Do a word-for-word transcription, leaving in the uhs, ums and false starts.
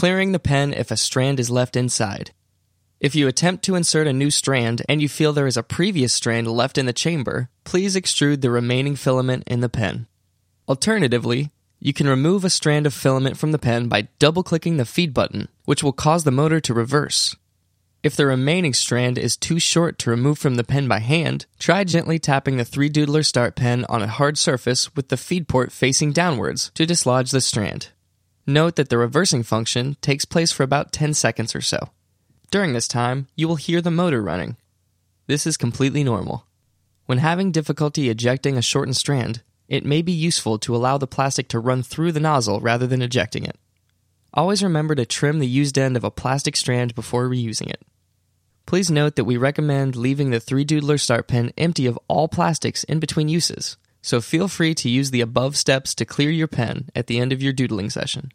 clearing the pen if a strand is left inside. If you attempt to insert a new strand and you feel there is a previous strand left in the chamber, please extrude the remaining filament in the pen. Alternatively, you can remove a strand of filament from the pen by double-clicking the feed button, which will cause the motor to reverse. If the remaining strand is too short to remove from the pen by hand, try gently tapping the three doodler start pen on a hard surface with the feed port facing downwards to dislodge the strand. Note that the reversing function takes place for about ten seconds or so. During this time, you will hear the motor running. This is completely normal. When having difficulty ejecting a shortened strand, it may be useful to allow the plastic to run through the nozzle rather than ejecting it. Always remember to trim the used end of a plastic strand before reusing it. Please note that we recommend leaving the three doodler start pen empty of all plastics in between uses, so feel free to use the above steps to clear your pen at the end of your doodling session.